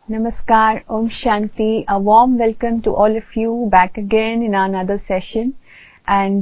Namaskar, Om Shanti. A warm welcome to all of you back again in another session. And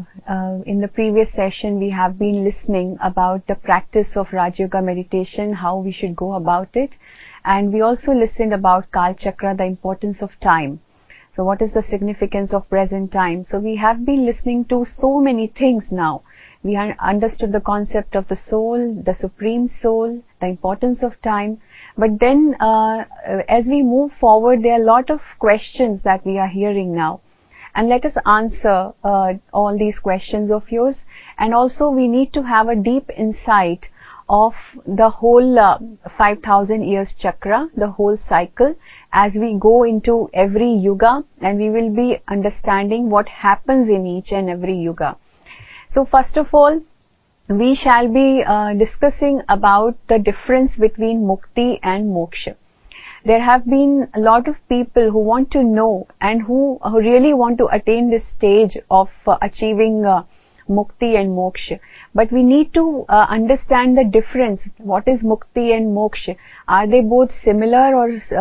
in the previous session, we have been listening about the practice of Raj Yoga meditation, how we should go about it. And we also listened about Kal Chakra, the importance of time. So what is the significance of present time? So we have been listening to so many things now. We have understood the concept of the soul, the supreme soul, the importance of time. But then as we move forward, there are a lot of questions that we are hearing now. And let us answer all these questions of yours. And also we need to have a deep insight of the whole 5,000 years chakra, the whole cycle, as we go into every yuga, and we will be understanding what happens in each and every yuga. So first of all, we shall be discussing about the difference between mukti and moksha. There have been a lot of people who want to know and who really want to attain this stage of achieving mukti and moksha. But we need to understand the difference. What is mukti and moksha? Are they both similar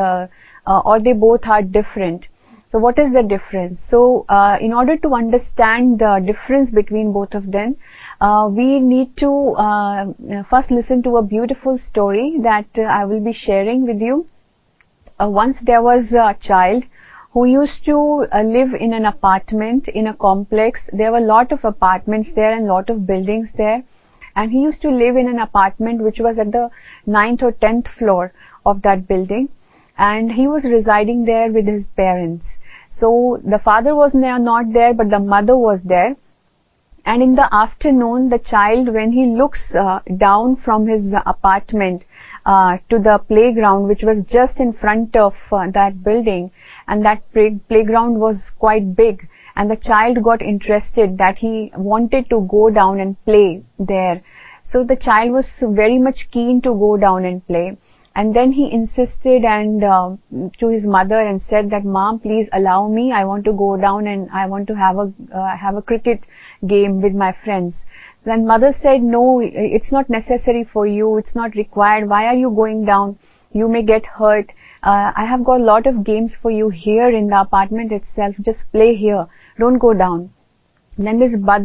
or they both are different? So what is the difference? So in order to understand the difference between both of them, we need to first listen to a beautiful story that I will be sharing with you. Once there was a child who used to live in an apartment in a complex. There were a lot of apartments there and a lot of buildings there. And he used to live in an apartment which was at the 9th or 10th floor of that building. And he was residing there with his parents. So the father was not there, but the mother was there. And in the afternoon, the child, when he looks down from his apartment to the playground, which was just in front of that building, and that playground was quite big, and the child got interested that he wanted to go down and play there. So the child was very much keen to go down and play. And then he insisted and to his mother and said that, "Mom, please allow me. I want to go down and I want to have a cricket game with my friends." Then mother said, "No, it's not necessary for you. It's not required. Why are you going down? You may get hurt. I have got a lot of games for you here in the apartment itself. Just play here. Don't go down." Then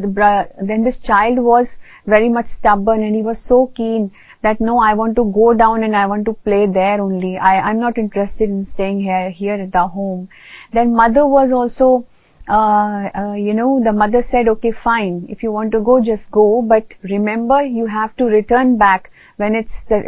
this child was very much stubborn and he was so keen that, "No, I want to go down and I want to play there only. I'm not interested in staying here at the home." Then mother was also, the mother said, "Okay, fine. If you want to go, just go. But remember, you have to return back when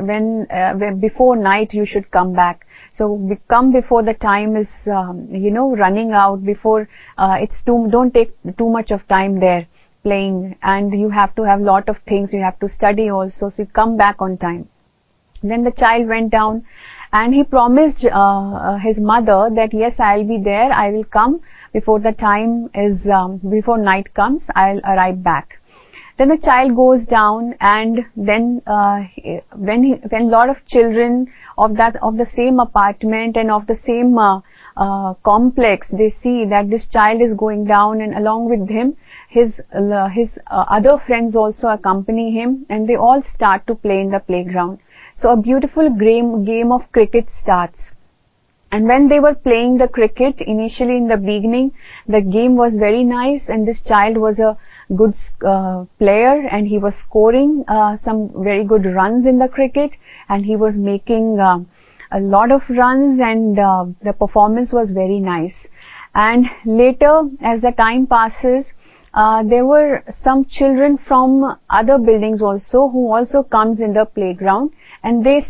before night you should come back. So come before the time is, running out, before don't take too much of time there playing, and you have to have lot of things, you have to study also, so you come back on time." Then the child went down and he promised his mother that, "Yes, I'll be there, I will come before the time is, before night comes, I'll arrive back." Then the child goes down, and then when a lot of children of the same apartment and of the same complex, they see that this child is going down, and along with him his other friends also accompany him, and they all start to play in the playground. So a beautiful game of cricket starts. And when they were playing the cricket, initially in the beginning, the game was very nice, and this child was a good player, and he was scoring some very good runs in the cricket, and he was making a lot of runs, and the performance was very nice. And later, as the time passes, there were some children from other buildings also who also comes in the playground, and they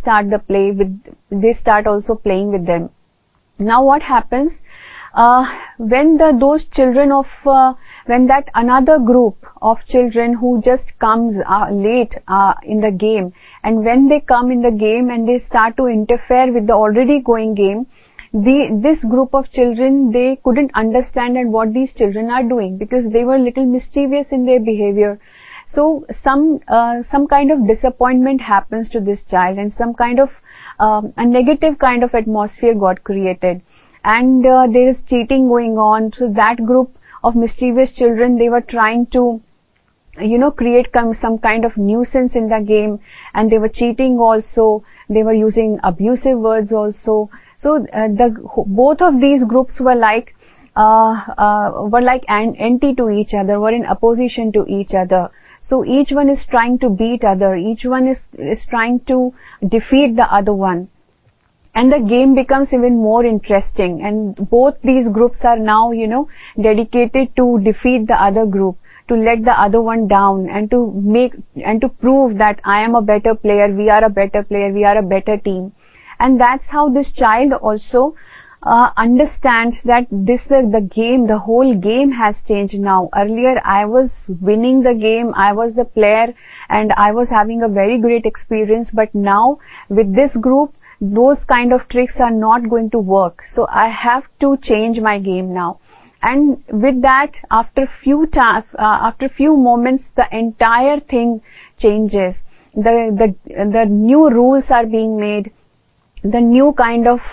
start also playing with them. Now what happens, when those children when that another group of children who just comes late in the game, and when they come in the game and they start to interfere with the already going game, this group of children, they couldn't understand and what these children are doing, because they were little mischievous in their behavior. So some kind of disappointment happens to this child, and some kind of a negative kind of atmosphere got created, and there is cheating going on. So that group of mischievous children, they were trying to create some kind of nuisance in the game, and they were cheating also, they were using abusive words also. So both of these groups were like anti to each other, were in opposition to each other. So each one is trying to beat other, each one is trying to defeat the other one. And the game becomes even more interesting, and both these groups are now, dedicated to defeat the other group, to let the other one down, and to prove that I am a better player, we are a better player, we are a better team. And that's how this child also understands that the game, the whole game has changed now. Earlier I was winning the game, I was the player, and I was having a very great experience, but now with this group, those kind of tricks are not going to work. So I have to change my game now. And with that, after few moments, the entire thing changes. The new rules are being made. With a new kind of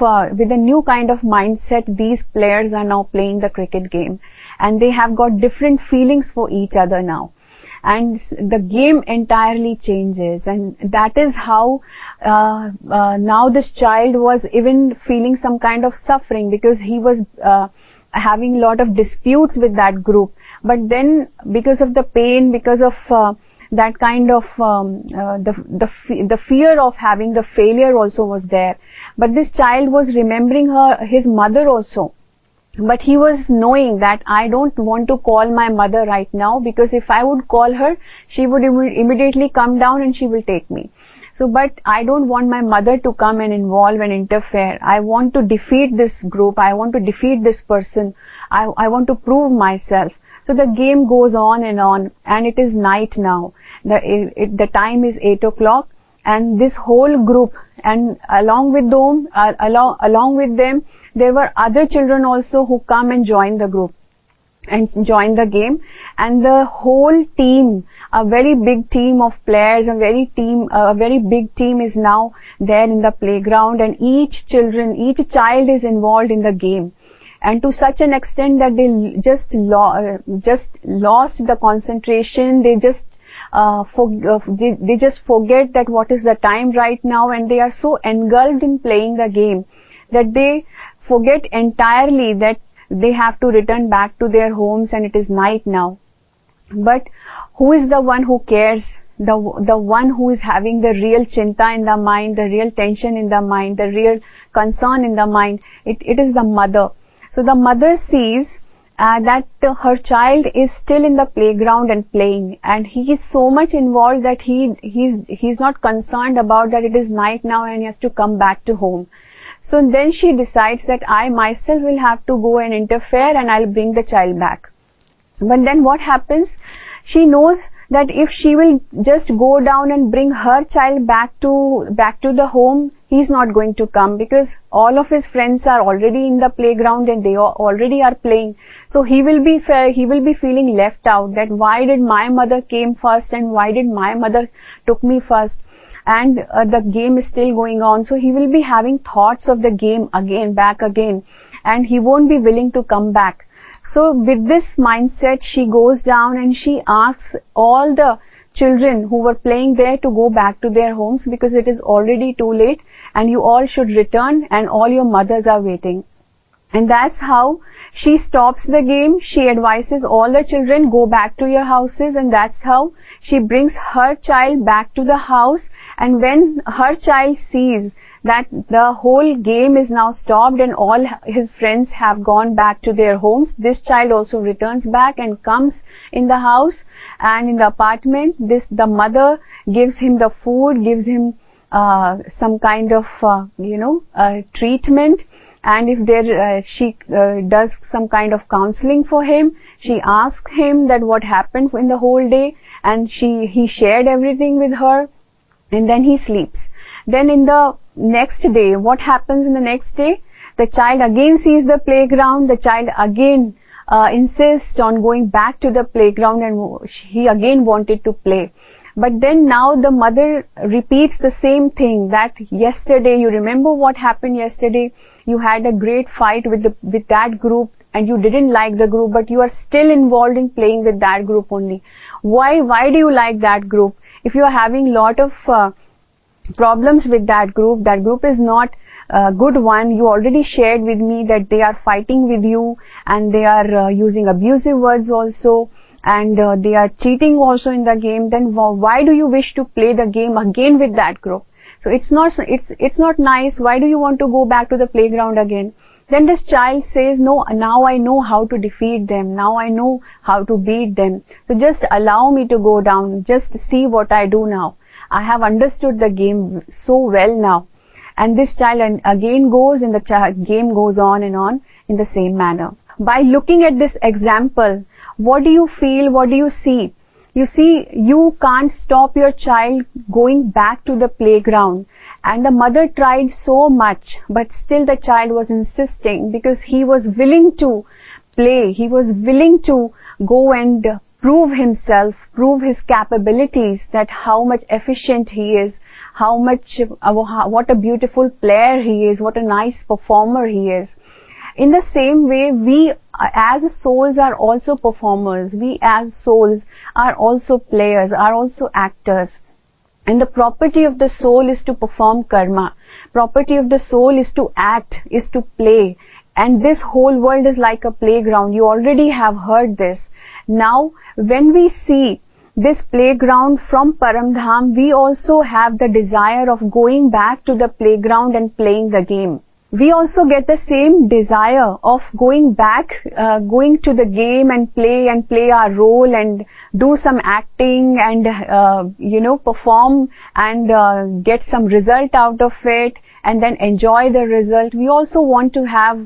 mindset, these players are now playing the cricket game, and they have got different feelings for each other now. And the game entirely changes, and that is how now this child was even feeling some kind of suffering, because he was having a lot of disputes with that group. But then, because of the pain, because of that kind of the fear of having the failure also was there. But this child was remembering his mother also. But he was knowing that I don't want to call my mother right now, because if I would call her, she would immediately come down and she will take me. So, but I don't want my mother to come and involve and interfere. I want to defeat this group. I want to defeat this person. I want to prove myself. So the game goes on, and it is night now. The time is 8 o'clock, and this whole group, and along with them, there were other children also who come and join the group and join the game. And the whole team, a very big team of players, a very big team is now there in the playground, and each child is involved in the game. And to such an extent that they just lost the concentration. They just forget that what is the time right now, and they are so engulfed in playing the game that they forget entirely that they have to return back to their homes and it is night now. But who is the one who cares? The one who is having the real chinta in the mind, the real tension in the mind, the real concern in the mind, it is the mother. So the mother sees that her child is still in the playground and playing, and he is so much involved that he's not concerned about that it is night now and he has to come back to home. So then she decides that I myself will have to go and interfere, and I'll bring the child back. But then what happens? She knows that if she will just go down and bring her child back to the home, he's not going to come, because all of his friends are already in the playground and they already are playing. So he will be feeling left out, that why did my mother came first and why did my mother took me first, and the game is still going on. So he will be having thoughts of the game back again, and he won't be willing to come back. So with this mindset, she goes down and she asks all the children who were playing there to go back to their homes, because it is already too late and you all should return and all your mothers are waiting. And that's how she stops the game. She advises all the children, go back to your houses, and that's how she brings her child back to the house. And when her child sees that the whole game is now stopped and all his friends have gone back to their homes, this child also returns back and comes in the house and in the apartment. The mother gives him the food, gives him some kind of treatment, and if she does some kind of counseling for him. She asks him that what happened in the whole day, and he shared everything with her, and then he sleeps. Then in the next day, what happens in the next day? The child again sees the playground. The child again insists on going back to the playground, and he again wanted to play. But then now the mother repeats the same thing, that yesterday, you remember what happened yesterday? You had a great fight with that group. and you didn't like the group, but you are still involved in playing with that group only. Why do you like that group? If you are having lot of problems with that group is not a good one. You already shared with me that they are fighting with you, and they are using abusive words also, and they are cheating also in the game. Then why do you wish to play the game again with that group? So it's not nice. Why do you want to go back to the playground again? Then this child says, no, now I know how to defeat them. Now I know how to beat them. So just allow me to go down. Just see what I do now. I have understood the game so well now. And this child again goes, and the game goes on and on in the same manner. By looking at this example, what do you feel? What do you see? You see, you can't stop your child going back to the playground. And the mother tried so much, but still the child was insisting, because he was willing to play. He was willing to go and prove himself, prove his capabilities, that how much efficient he is, what a beautiful player he is, what a nice performer he is. In the same way, we as souls are also performers. We as souls are also players, are also actors. And the property of the soul is to perform karma. Property of the soul is to act, is to play. And this whole world is like a playground. You already have heard this. Now, when we see this playground from Paramdham, we also have the desire of going back to the playground and playing the game. We also get the same desire of going back, going to the game and play our role and do some acting and, perform and get some result out of it and then enjoy the result. We also want to have,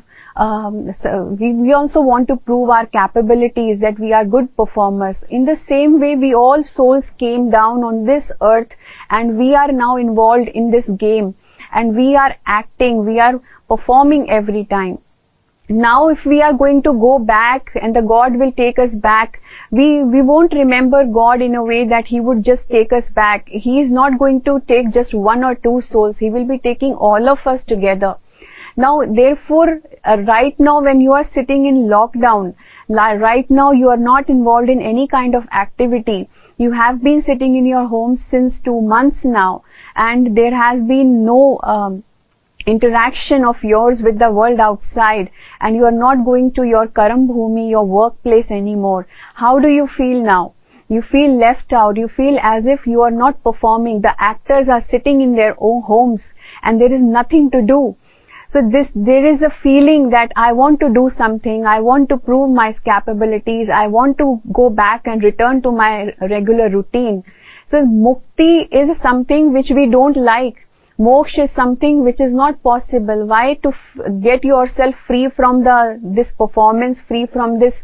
we also want to prove our capabilities, that we are good performers. In the same way, we all souls came down on this earth, and we are now involved in this game. And we are acting, we are performing every time. Now if we are going to go back and the God will take us back, we won't remember God in a way that He would just take us back. He is not going to take just one or two souls. He will be taking all of us together. Now, therefore, right now when you are sitting in lockdown, right now you are not involved in any kind of activity. You have been sitting in your home since 2 months now, and there has been no interaction of yours with the world outside, and you are not going to your Karam Bhumi, your workplace anymore. How do you feel now? You feel left out. You feel as if you are not performing. The actors are sitting in their own homes and there is nothing to do. So there is a feeling that I want to do something, I want to prove my capabilities, I want to go back and return to my regular routine. So mukti is something which we don't like. Moksha is something which is not possible. Why? To get yourself free from this performance, free from this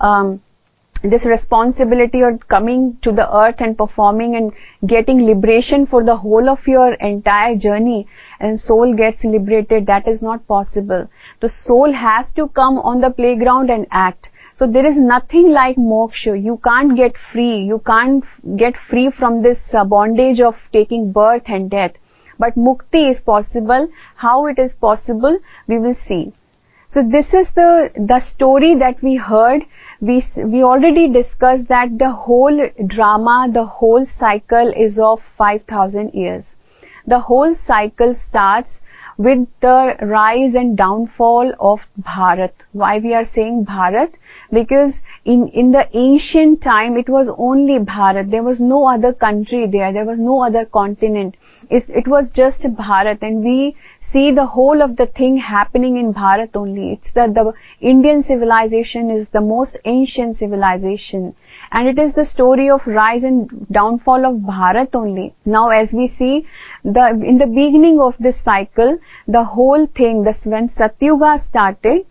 responsibility of coming to the earth and performing and getting liberation for the whole of your entire journey, and soul gets liberated. That is not possible. The soul has to come on the playground and act. So there is nothing like moksha. You can't get free. You can't get free from this bondage of taking birth and death. But mukti is possible. How it is possible, we will see. So this is the story that we heard. We already discussed that the whole drama, the whole cycle is of 5,000 years. The whole cycle starts with the rise and downfall of Bharat. Why we are saying Bharat? Because in the ancient time, it was only Bharat. There was no other country there. There was no other continent. It was just Bharat, and we see the whole of the thing happening in Bharat only. It's the Indian civilization is the most ancient civilization, and it is the story of rise and downfall of Bharat only. Now, as we see, in the beginning of this cycle, the whole thing, when Satyuga started,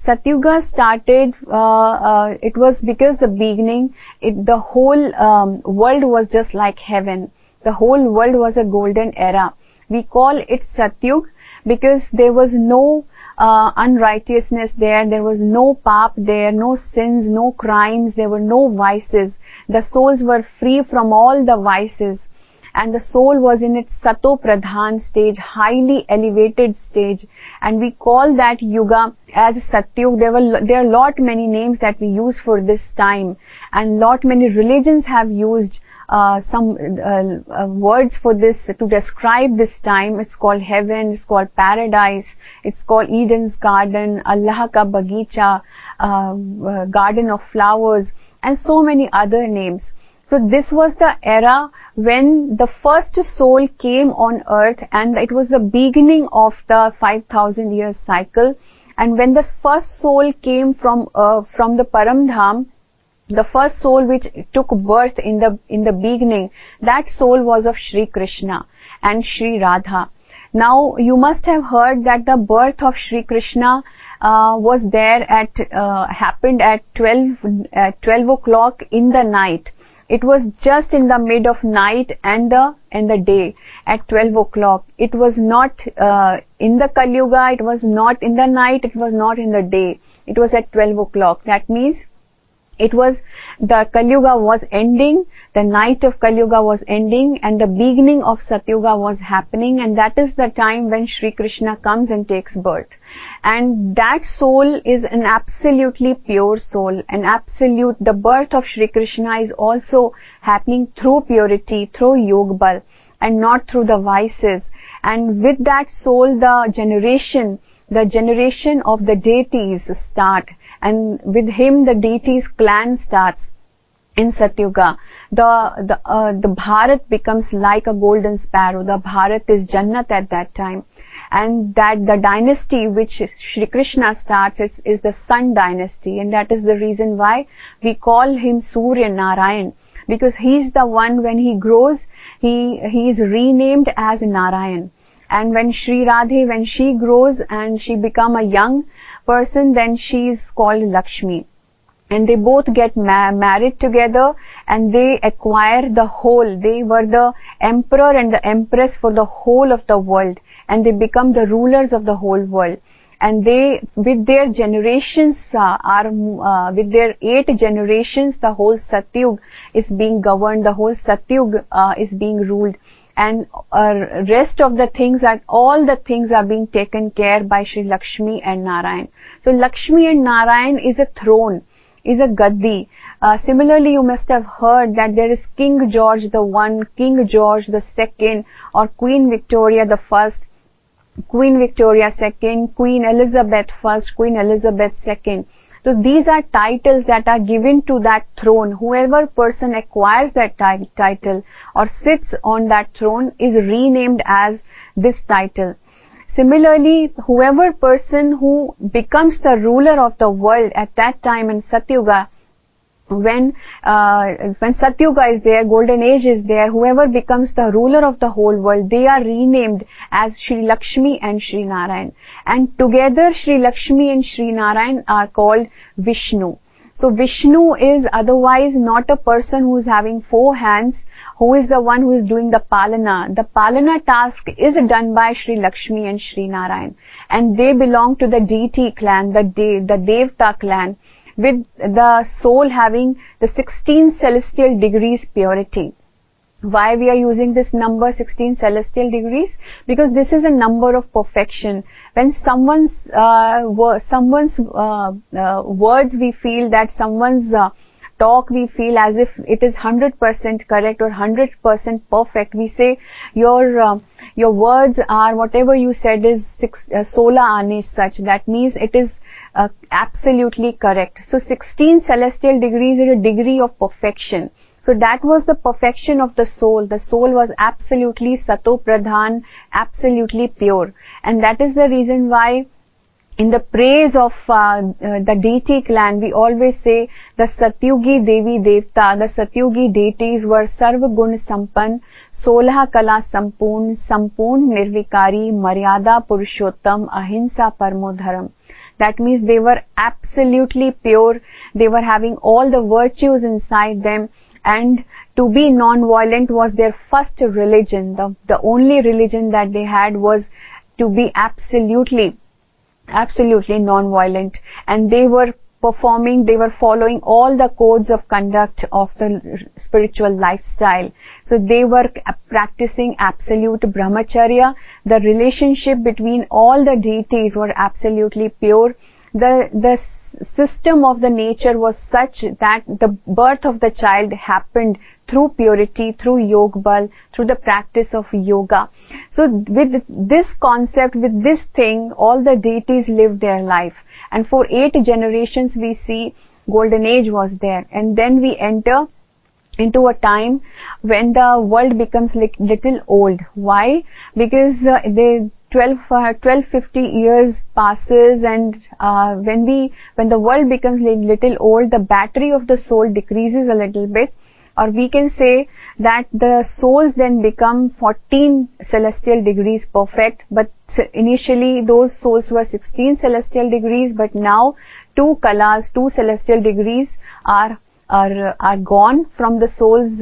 it was because the beginning, the whole world was just like heaven. The whole world was a golden era. We call it Satyug because there was no unrighteousness there was no pap there, no sins, no crimes, there were no vices. The souls were free from all the vices. and the soul was in its Sato Pradhan stage, highly elevated stage, and we call that yuga as Satyug. There are lot many names that we use for this time, and lot many religions have used some words for this to describe this time. It's called heaven, it's called paradise, it's called Eden's garden, Allah ka bagicha, garden of flowers, and so many other names. So this was the era when the first soul came on earth, and it was the beginning of the 5,000 year cycle. And when the first soul came from the Paramdham, the first soul which took birth in the beginning, that soul was of Shri Krishna and Shri Radha. Now you must have heard that the birth of Shri Krishna was there happened at 12 o'clock in the night. It was just in the mid of night and the day at 12 o'clock. It was not in the Kali Yuga, it was not in the night, it was not in the day. It was at 12 o'clock. That means the Kali Yuga was ending, the night of Kali Yuga was ending, and the beginning of Satyuga was happening, and that is the time when Shri Krishna comes and takes birth. And that soul is an absolutely pure soul, the birth of Shri Krishna is also happening through purity, through Yog Bal, and not through the vices. And with that soul, the generation of the deities start, and with him the deities clan starts in Satyuga. The Bharat becomes like a golden sparrow. The Bharat is Jannat at that time, and that the dynasty which Shri Krishna starts is the Sun dynasty, and that is the reason why we call him Surya Narayan, because he's the one, when he grows, he is renamed as Narayan. And when Shri Radhe, when she grows and she become a young person, then she is called Lakshmi. And they both get married together, and they acquire the whole. They were the emperor and the empress for the whole of the world, and they become the rulers of the whole world. And they, with their generations, with their 8 generations, the whole Satyug is being governed, the whole Satyug is being ruled. And rest of the things, all the things are being taken care by Shri Lakshmi and Narayan. So Lakshmi and Narayan is a throne, is a gaddi. Similarly, you must have heard that there is King George I, King George II, or Queen Victoria I, Queen Victoria II, Queen Elizabeth I, Queen Elizabeth II. So these are titles that are given to that throne. Whoever person acquires that title or sits on that throne is renamed as this title. Similarly, whoever person who becomes the ruler of the world at that time in Satyuga, when Satyuga is there, golden age is there, whoever becomes the ruler of the whole world, they are renamed as Shri Lakshmi and Shri Narayan. And together Shri Lakshmi and Shri Narayan are called Vishnu. So Vishnu is otherwise not a person who is having 4 hands, who is the one who is doing the Palana. The Palana task is done by Shri Lakshmi and Shri Narayan, and they belong to the deity clan, the Devta clan, with the soul having the 16 celestial degrees purity. Why we are using this number 16 celestial degrees? Because this is a number of perfection. When someone's words, we feel that someone's talk, we feel as if it is 100% correct or 100% perfect. We say your words are, whatever you said is 16 aane sach. That means it is absolutely correct. So 16 celestial degrees is a degree of perfection. So that was the perfection of the soul. The soul was absolutely Sato Pradhan, absolutely pure. And that is the reason why in the praise of the deity clan, we always say the Satyugi Devi Devta, the Satyugi deities were Sarva Gun Sampan, Solha Kala Sampurn, Sampurn Nirvikari, Maryada Purushottam, Ahimsa Parmo Dharam. That means they were absolutely pure, they were having all the virtues inside them, and to be non-violent was their first religion. The only religion that they had was to be absolutely non-violent, and they were performing, they were following all the codes of conduct of the spiritual lifestyle. So they were practicing absolute brahmacharya. The relationship between all the deities were absolutely pure. The system of the nature was such that the birth of the child happened through purity, through yog bal, through the practice of yoga. So with this concept, with this thing, all the deities lived their life. And for 8 generations we see golden age was there. And then we enter into a time when the world becomes little old. Why? Because the 1250 years passes, and when the world becomes little old, the battery of the soul decreases a little bit, or we can say that the souls then become 14 celestial degrees perfect. But initially those souls were 16 celestial degrees, but now 2 kalas, 2 celestial degrees are gone from the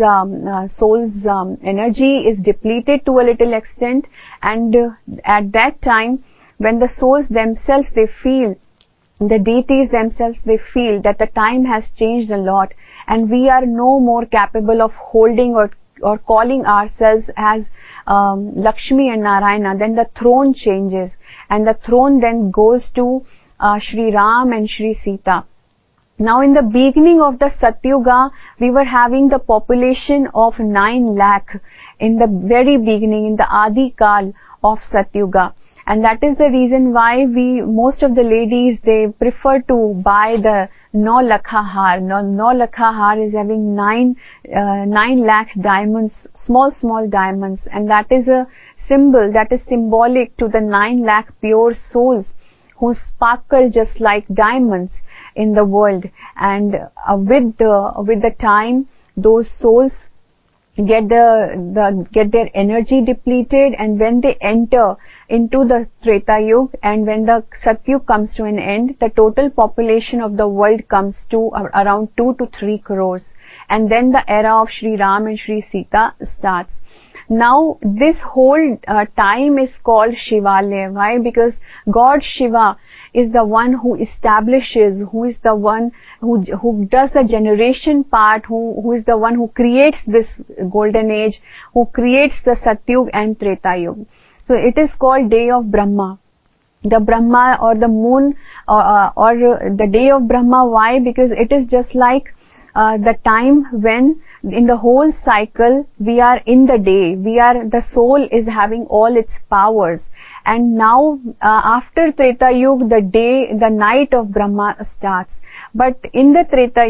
soul's energy is depleted to a little extent. And at that time, when the souls themselves, they feel, the deities themselves, they feel that the time has changed a lot, and we are no more capable of holding or calling ourselves as Lakshmi and Narayana, then the throne changes, and the throne then goes to Shri Ram and Shri Sita. Now in the beginning of the Satyuga, we were having the population of 9 lakh in the very beginning, in the Adi Kal of Satyuga. And that is the reason why most of the ladies, they prefer to buy the 9 lakha har. 9 lakha har is having 9 lakh diamonds, small diamonds. And that is a symbol, that is symbolic to the 9 lakh pure souls who sparkle just like diamonds in the world. And with the time, those souls get their energy depleted, and when they enter into the Treta Yuga, and when the Satyug comes to an end, the total population of the world comes to around 2 to 3 crores, and then the era of Shri Ram and Shri Sita starts. Now this whole time is called Shivalaya. Why? Because God Shiva is the one who establishes, who is the one who does the generation part, who is the one who creates this golden age, who creates the Satyug and Treta Yuga. So it is called Day of Brahma. The Brahma, or the moon, or the Day of Brahma. Why? Because it is just like the time when in the whole cycle we are in the day, the soul is having all its powers. And now after Treta Yuga, the night of Brahma starts. But in the Treta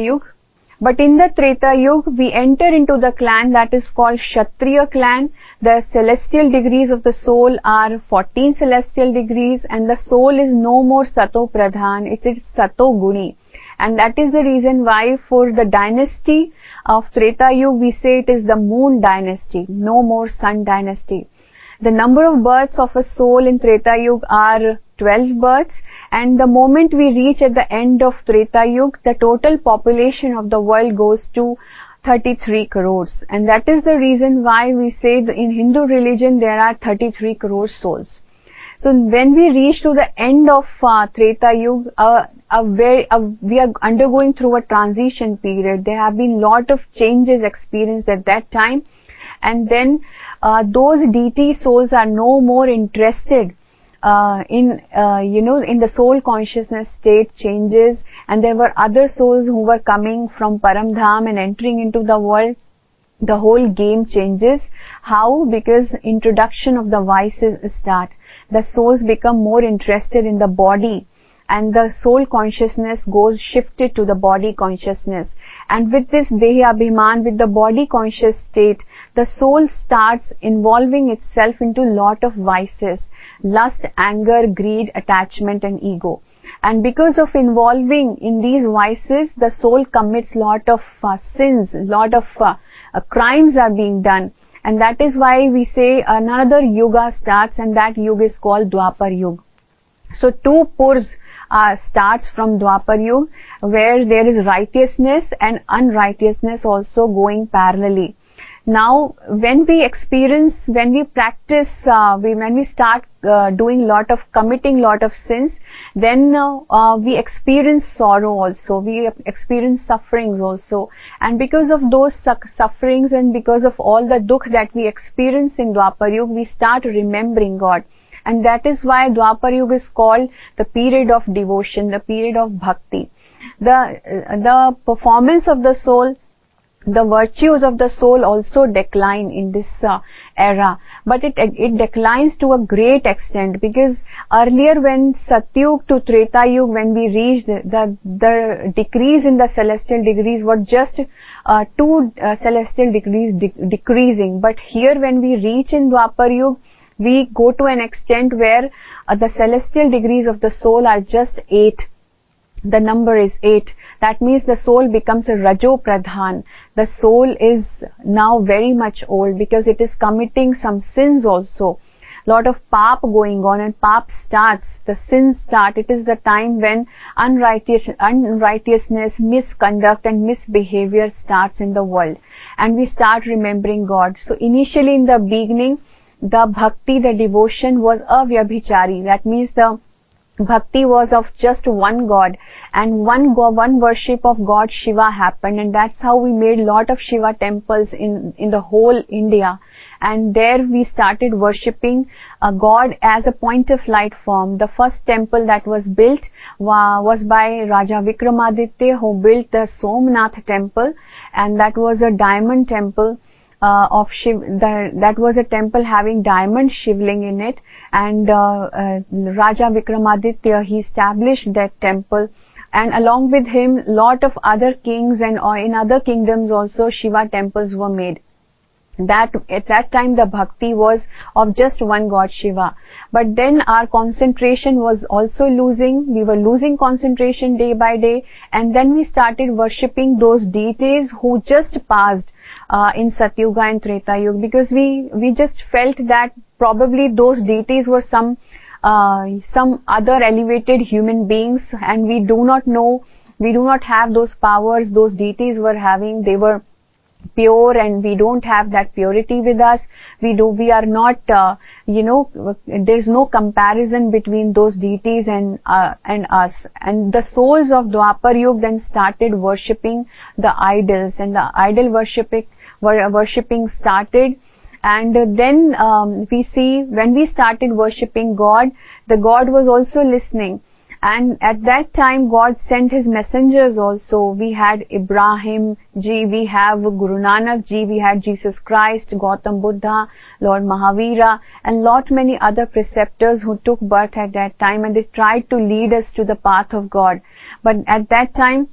Yuga, we enter into the clan that is called Kshatriya clan. The celestial degrees of the soul are 14 celestial degrees, and the soul is no more Sato Pradhan, it is Sato Guni. And that is the reason why for the dynasty of Treta Yuga, we say it is the moon dynasty, no more sun dynasty. The number of births of a soul in Treta Yuga are 12 births, and the moment we reach at the end of Treta Yuga, the total population of the world goes to 33 crores. And that is the reason why we say that in Hindu religion there are 33 crore souls. So when we reach to the end of Treta Yuga, we are undergoing through a transition period. There have been lot of changes experienced at that time, and then those deity souls are no more interested in the soul consciousness state changes, and there were other souls who were coming from Paramdham and entering into the world. The whole game changes. How? Because introduction of the vices start. The souls become more interested in the body, and the soul consciousness goes shifted to the body consciousness. And with this Dehi Abhiman, with the body conscious state, the soul starts involving itself into lot of vices: lust, anger, greed, attachment and ego. And because of involving in these vices, the soul commits lot of sins, lot of crimes are being done. And that is why we say another yuga starts, and that yuga is called Dwapar Yuga. So 2 purs starts from Dwapar Yuga, where there is righteousness and unrighteousness also going parallelly. Now, when we practice, when we start committing lot of sins, then we experience sorrow also, we experience sufferings also, and because of those sufferings and because of all the dukh that we experience in Dwapar Yuga, we start remembering God. And that is why Dwapar Yuga is called the period of devotion, the period of bhakti. The performance of the soul, the virtues of the soul also decline in this era, but it declines to a great extent, because earlier when Satyug to Treta Yuga, when we reached the decrease in the celestial degrees were just 2 celestial degrees decreasing, but here when we reach in Dwapar Yuga, we go to an extent where the celestial degrees of the soul are just 8. The number is 8. That means the soul becomes a Rajo Pradhan. The soul is now very much old because it is committing some sins also. Lot of pap going on, and pap starts, the sins start. It is the time when unrighteousness, misconduct and misbehavior starts in the world. And we start remembering God. So initially in the beginning, the bhakti, the devotion was avyabhichari. That means the bhakti was of just one God, and one worship of God Shiva happened, and that's how we made lot of Shiva temples in the whole India. And there we started worshipping God as a point of light form. The first temple that was built was by Raja Vikramaditya, who built the Somnath temple, and that was a diamond temple of Shiv. That was a temple having diamond shivling in it, and Raja Vikramaditya, he established that temple, and along with him lot of other kings, and in other kingdoms also Shiva temples were made. That at that time the bhakti was of just one God Shiva, but then our concentration was also losing. We were losing concentration day by day, and then we started worshipping those deities who just passed in Satyuga and Treta Yuga, because we just felt that probably those deities were some other elevated human beings, and we do not know, we do not have those powers those deities were having. They were pure, and we don't have that purity with us. We are not, there's no comparison between those deities and us. And the souls of Dwapar Yuga then started worshipping the idols, and the idol worshipping started. And then we see when we started worshipping God, the God was also listening. And at that time, God sent His messengers also. We had Ibrahim ji, we have Guru Nanak ji, we had Jesus Christ, Gautam Buddha, Lord Mahavira, and lot many other preceptors who took birth at that time, and they tried to lead us to the path of God. But at that time,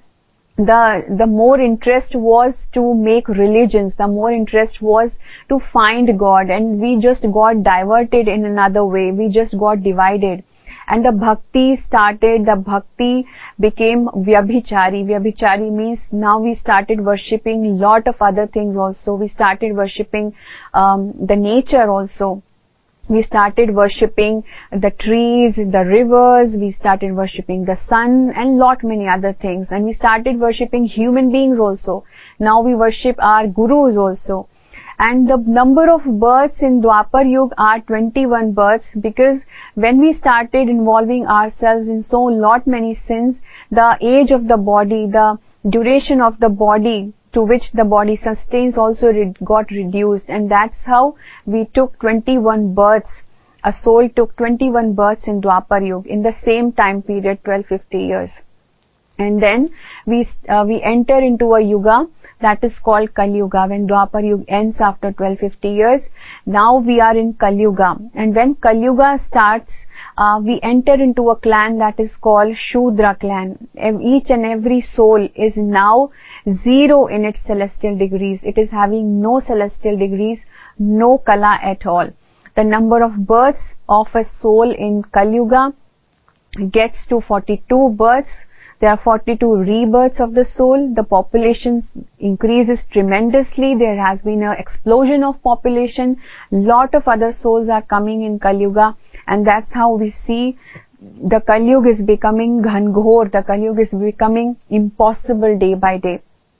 the more interest was to make religions, the more interest was to find God, and we just got diverted in another way. We just got divided. And the bhakti started, the bhakti became vyabhichari. Vyabhichari means now we started worshipping lot of other things also. We started worshipping the nature also. We started worshipping the trees, the rivers, we started worshipping the sun, and lot many other things. And we started worshipping human beings also. Now we worship our gurus also. And the number of births in Dwapar Yuga are 21 births, because when we started involving ourselves in so lot many sins, the age of the body, the duration of the body to which the body sustains also got reduced, and that's how we took 21 births. A soul took 21 births in Dwapar Yuga in the same time period, 1250 years. And then we enter into a yuga that is called Kali Yuga. When Dwapar Yuga ends after 1250 years, now we are in Kali Yuga. And when Kali Yuga starts, we enter into a clan that is called Shudra clan. Each and every soul is now 0 in its celestial degrees. It is having no celestial degrees, no kala at all. The number of births of a soul in Kali Yuga gets to 42 births. There are 42 rebirths of the soul. The population increases tremendously. There has been an explosion of population. Lot of other souls are coming in Kali Yuga, and that's how we see the Kali Yuga is becoming Ghanghor. The Kali Yuga is becoming impossible day by day.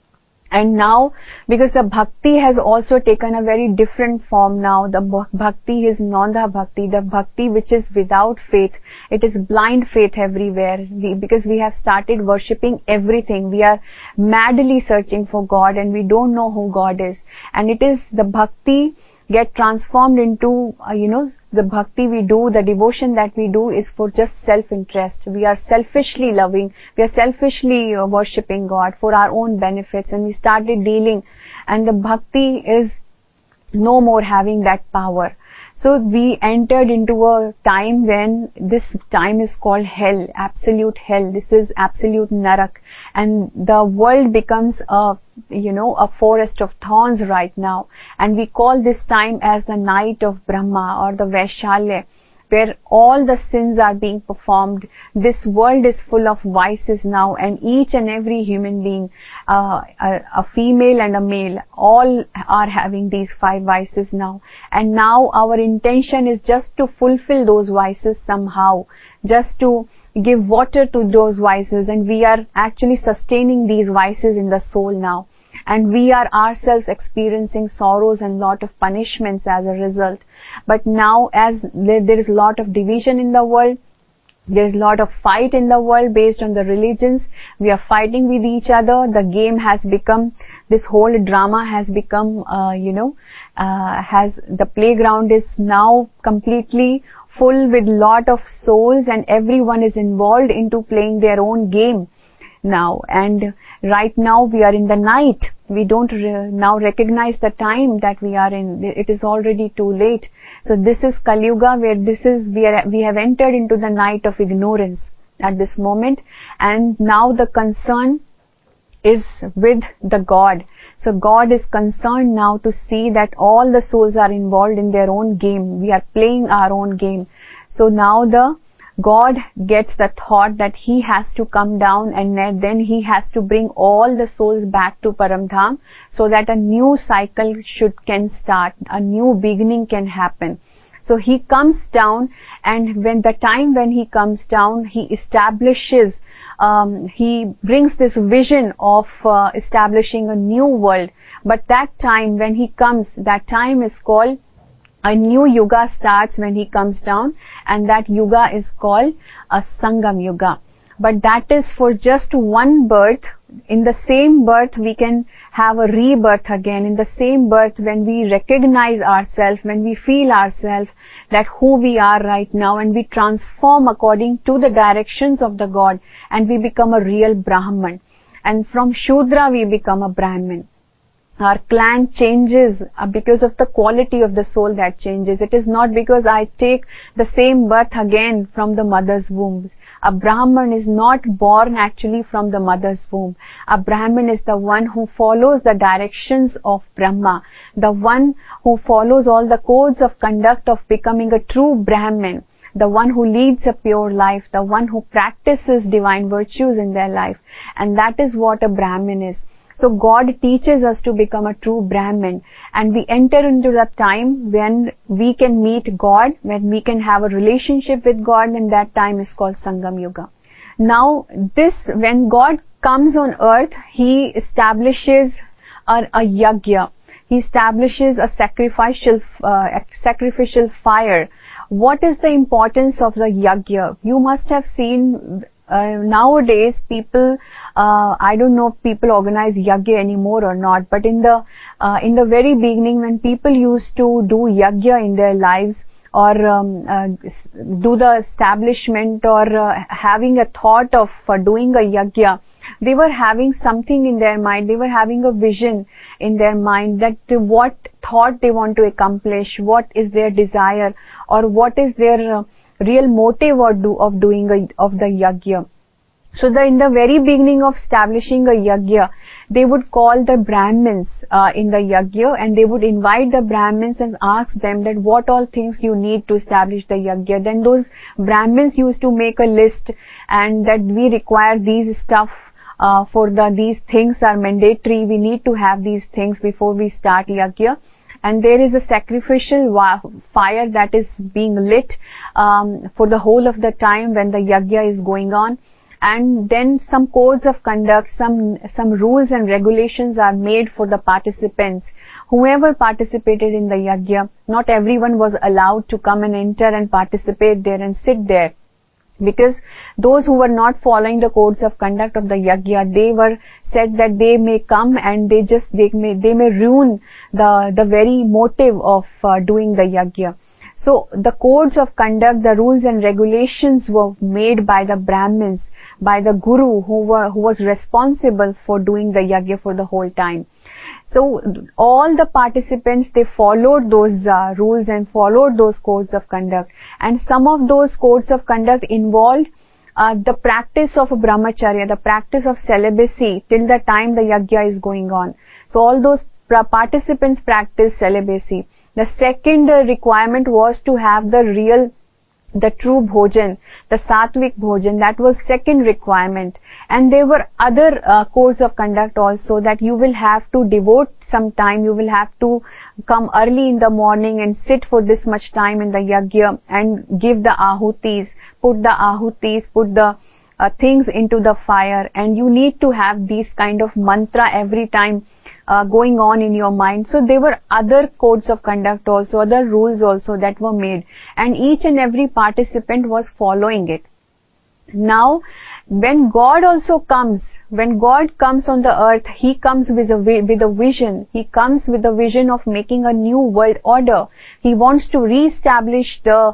And now, because the bhakti has also taken a very different form now, the bhakti is nanda bhakti, the bhakti which is without faith. It is blind faith everywhere. Because we have started worshipping everything. We are madly searching for God and we don't know who God is. And it is the bhakti get transformed into, the bhakti we do, the devotion that we do is for just self-interest. We are selfishly loving, we are selfishly worshipping God for our own benefits, and we started dealing, and the bhakti is no more having that power. So we entered into a time when this time is called hell, absolute hell. This is absolute narak, and the world becomes a forest of thorns right now. And we call this time as the night of Brahma or the Vaishalya, where all the sins are being performed. This world is full of vices now, and each and every human being, a female and a male, all are having these 5 vices now. And now our intention is just to fulfill those vices somehow, just to give water to those vices, and we are actually sustaining these vices in the soul now. And we are ourselves experiencing sorrows and lot of punishments as a result. But now, as there is a lot of division in the world, there is a lot of fight in the world based on the religions. We are fighting with each other. The game has become, this whole drama has become, the playground is now completely full with lot of souls, and everyone is involved into playing their own game now. And right now we are in the night. We don't now recognize the time that we are in. It is already too late. So this is Kali Yuga, where we have entered into the night of ignorance at this moment, and now the concern is with the God. So God is concerned now to see that all the souls are involved in their own game. We are playing our own game. So now the God gets the thought that he has to come down, and then he has to bring all the souls back to Paramdham, so that a new cycle can start, a new beginning can happen. So he comes down, and when he comes down, he establishes, he brings this vision of establishing a new world. But that time when he comes, that time is called, a new yuga starts when he comes down, and that yuga is called a Sangam Yuga. But that is for just one birth. In the same birth we can have a rebirth again. In the same birth, when we recognize ourselves, when we feel ourselves that who we are right now, and we transform according to the directions of the God, and we become a real Brahman. And from Shudra we become a Brahmin. Our clan changes because of the quality of the soul that changes. It is not because I take the same birth again from the mother's womb. A Brahman is not born actually from the mother's womb. A Brahman is the one who follows the directions of Brahma, the one who follows all the codes of conduct of becoming a true Brahman, the one who leads a pure life, the one who practices divine virtues in their life. And that is what a Brahmin is. So God teaches us to become a true Brahmin, and we enter into the time when we can meet God, when we can have a relationship with God, and that time is called Sangam Yuga. Now when God comes on earth, he establishes a yagya. He establishes a sacrificial fire. What is the importance of the yagya? You must have seen nowadays people, I don't know if people organize yagya anymore or not, but in the very beginning, when people used to do yagya in their lives, or do the establishment, or having a thought of doing a yagya, they were having something in their mind, they were having a vision in their mind, that what thought they want to accomplish, what is their desire, or what is their real motive of the yagya. So in the very beginning of establishing a yagya, they would call the Brahmins in the yagya, and they would invite the Brahmins and ask them that what all things you need to establish the yagya. Then those Brahmins used to make a list, and that we require these stuff these things are mandatory, we need to have these things before we start yagya. And there is a sacrificial fire that is being lit for the whole of the time when the yagya is going on. and then some codes of conduct, some rules and regulations are made for the participants. Whoever participated in the yajna, not everyone was allowed to come and enter and participate there and sit there, because those who were not following the codes of conduct of the yajna, they were said that they may come and they may ruin the very motive of doing the yajna. So the codes of conduct, the rules and regulations were made by the Brahmins, by the Guru who was responsible for doing the yajna for the whole time. So all the participants, they followed those rules and followed those codes of conduct, and some of those codes of conduct involved the practice of brahmacharya, the practice of celibacy till the time the yajna is going on. So all those participants practiced celibacy. The second requirement was to have the true bhojan, the sattvic bhojan. That was second requirement. And there were other codes of conduct also, that you will have to devote some time, you will have to come early in the morning and sit for this much time in the yajna and give the ahutis, put the things into the fire, and you need to have these kind of mantra every time going on in your mind. So there were other codes of conduct also, other rules also that were made, and each and every participant was following it. Now, when God comes on the earth, He comes with a vision. He comes with a vision of making a new world order. He wants to reestablish the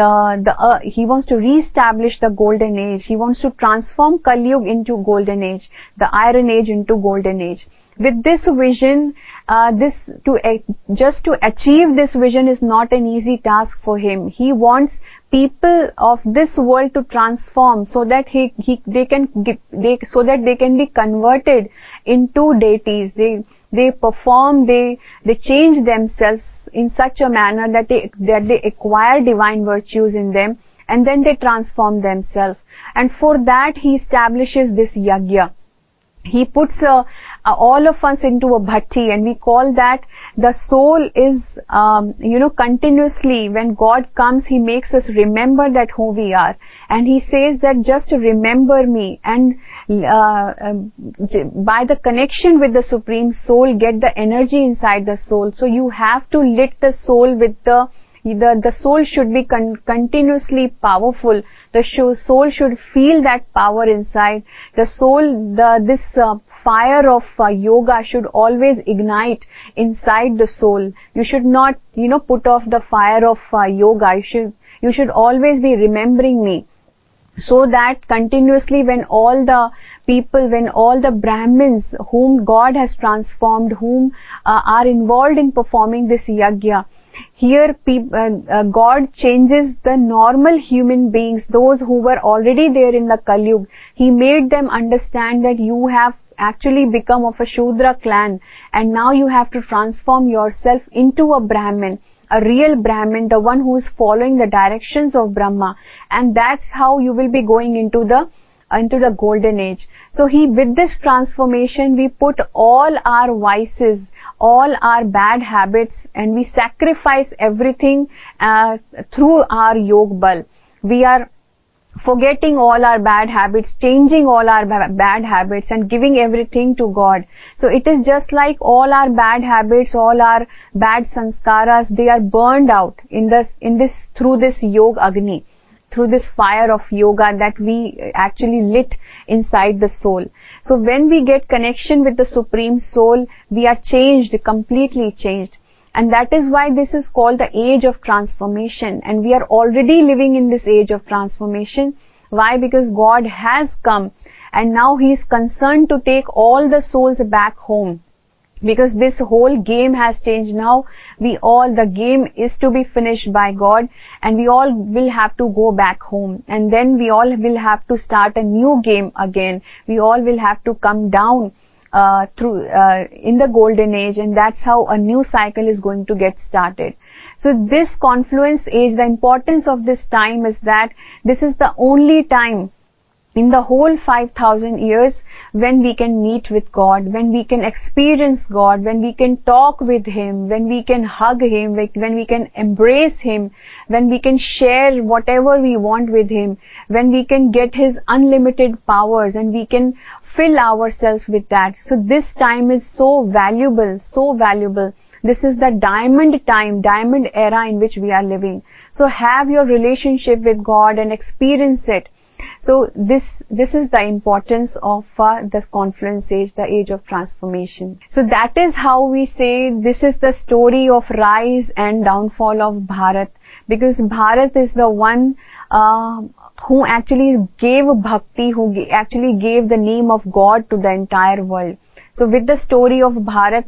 golden age. He wants to transform Kali Yuga into golden age, the iron age into golden age. With this vision, just to achieve this vision is not an easy task for Him. He wants people of this world to transform, so that they can be converted into deities. They perform, they change themselves in such a manner that they acquire divine virtues in them, and then they transform themselves. And for that He establishes this yajna. He puts all of us into a bhatti, and we call that the soul is, continuously, when God comes, He makes us remember that who we are. And He says that just remember me, and by the connection with the Supreme Soul, get the energy inside the soul. So you have to lit the soul with the soul should be continuously powerful. The soul should feel that power inside. The soul, this fire of yoga should always ignite inside the soul. You should not, put off the fire of yoga. You should always be remembering me. So that continuously, when all the Brahmins whom God has transformed, whom are involved in performing this yajna, here God changes the normal human beings, those who were already there in the Kali Yuga. He made them understand that you have actually become of a Shudra clan, and now you have to transform yourself into a Brahmin, a real Brahmin, the one who is following the directions of Brahma, and that's how you will be going into the golden age. So with this transformation, we put all our vices, all our bad habits, and we sacrifice everything through our Yog Bal. We are forgetting all our bad habits, changing all our bad habits, and giving everything to God. So it is just like all our bad habits, all our bad sanskaras, they are burned out through this Yog Agni, through this fire of yoga that we actually lit inside the soul. So when we get connection with the Supreme Soul, we are changed, completely changed. And that is why this is called the age of transformation. And we are already living in this age of transformation. Why? Because God has come, and now He is concerned to take all the souls back home. Because this whole game has changed now. The game is to be finished by God, and we all will have to go back home. And then we all will have to start a new game again. We all will have to come down in the golden age, and that's how a new cycle is going to get started. So this confluence age, the importance of this time is that this is the only time in the whole 5,000 years, when we can meet with God, when we can experience God, when we can talk with Him, when we can hug Him, when we can embrace Him, when we can share whatever we want with Him, when we can get His unlimited powers and we can fill ourselves with that. So this time is so valuable, so valuable. This is the diamond time, diamond era in which we are living. So have your relationship with God and experience it. So this is the importance of this confluence age, the age of transformation. So that is how we say this is the story of rise and downfall of Bharat, because Bharat is the one who actually gave bhakti, who actually gave the name of God to the entire world. So with the story of Bharat,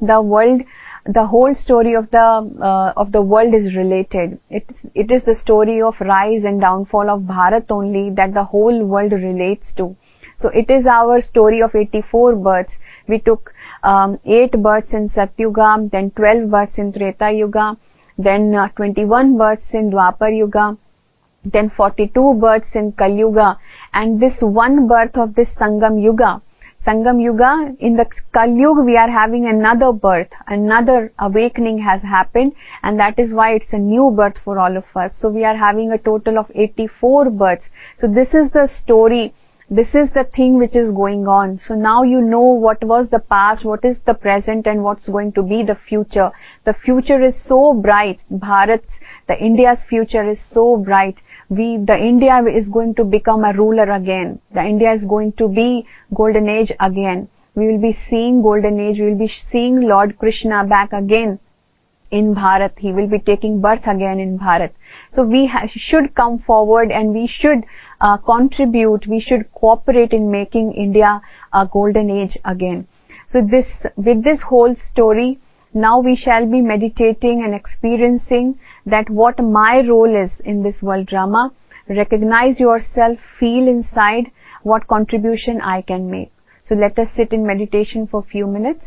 the whole story of the world is related. It is the story of rise and downfall of Bharat only that the whole world relates to. So it is our story of 84 births. We took 8 births in Satyuga, then 12 births in Treta Yuga, then 21 births in Dwapar Yuga, then 42 births in Kali Yuga, and this one birth of this Sangam Yuga. Sangam Yuga, in the Kali Yuga we are having another birth, another awakening has happened, and that is why it's a new birth for all of us. So we are having a total of 84 births. So this is the story, this is the thing which is going on. So now you know what was the past, what is the present, and what's going to be the future. The future is so bright. The India's future is so bright. The India is going to become a ruler again. The India is going to be golden age again. We will be seeing golden age. We will be seeing Lord Krishna back again in Bharat. He will be taking birth again in Bharat. So we should come forward and we should contribute. We should cooperate in making India a golden age again. So with this whole story, now we shall be meditating and experiencing that what my role is in this world drama. Recognize yourself, feel inside what contribution I can make. So let us sit in meditation for a few minutes.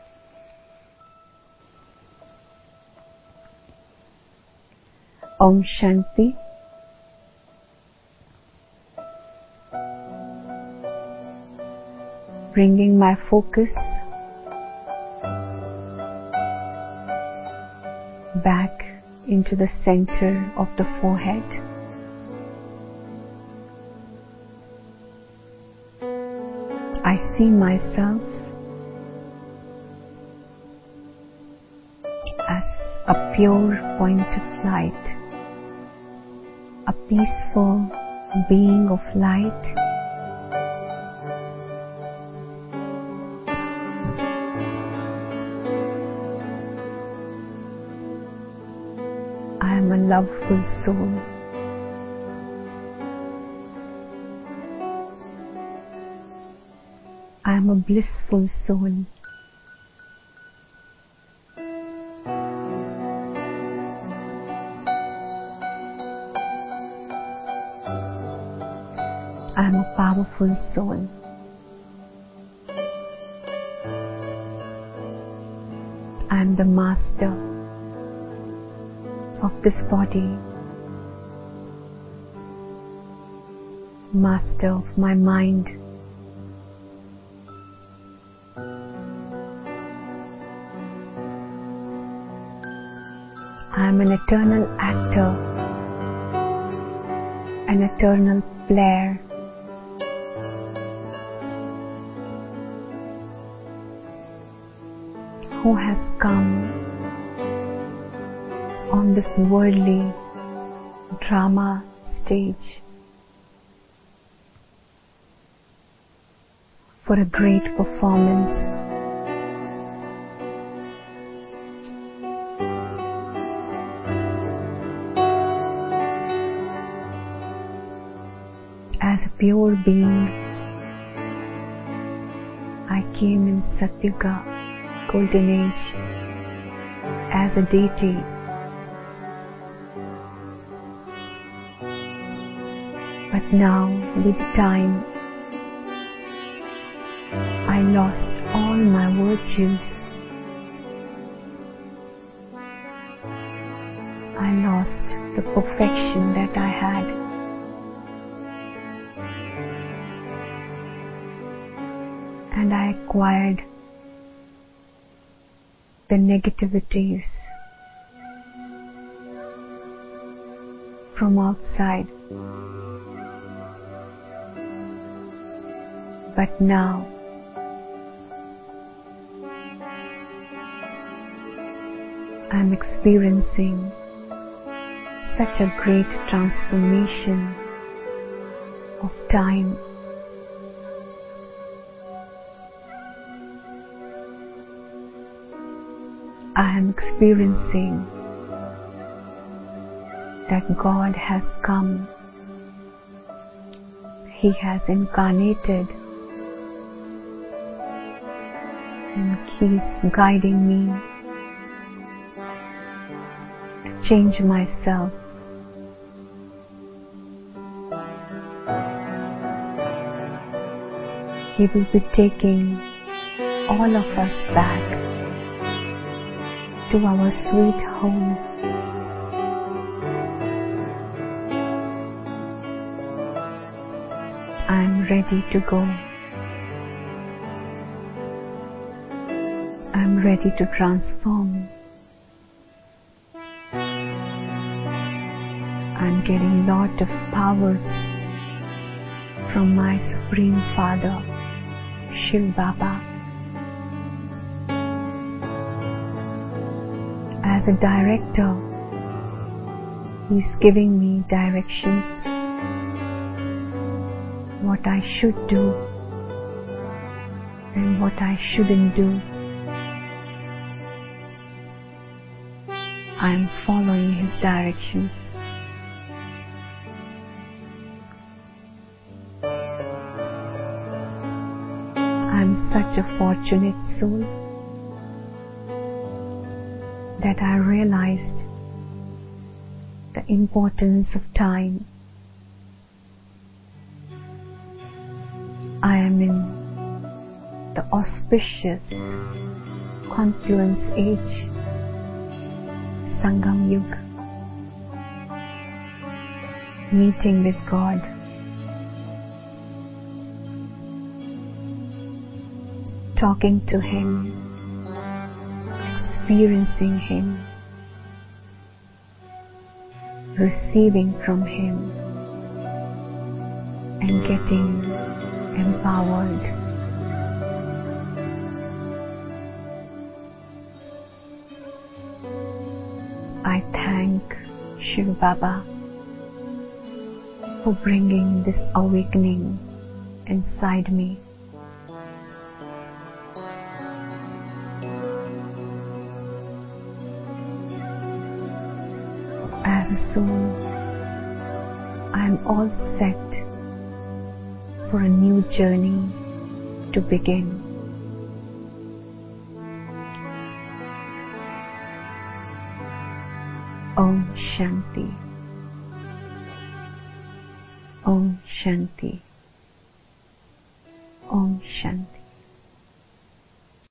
Om Shanti. Bringing my focus back into the center of the forehead. I see myself as a pure point of light, a peaceful being of light. I am a loveful soul. I am a blissful soul. I am a powerful soul. I am the master of this body, master of my mind. I am an eternal actor, an eternal player. Who has come on this worldly drama stage for a great performance. As a pure being, I came in Satyuga, golden age, as a deity. But now, with time, I lost all my virtues. I lost the perfection that I had. and I acquired the negativities from outside. But now I'm experiencing such a great transformation of time. I am experiencing that God has come. He has incarnated and He is guiding me to change myself. He will be taking all of us back to our sweet home. I am ready to go. I am ready to transform. I am getting lot of powers from my Supreme Father, Shiv Baba. As a director, He is giving me directions, what I should do and what I shouldn't do. I am following His directions. I am such a fortunate soul that I realized the importance of time. I am in the auspicious confluence age, Sangam Yuga, meeting with God, talking to Him, experiencing Him, receiving from Him, and getting empowered. I thank Shiv Baba for bringing this awakening inside me. As a soul, I am all set for a new journey to begin. Om Shanti. Om Shanti. Om Shanti.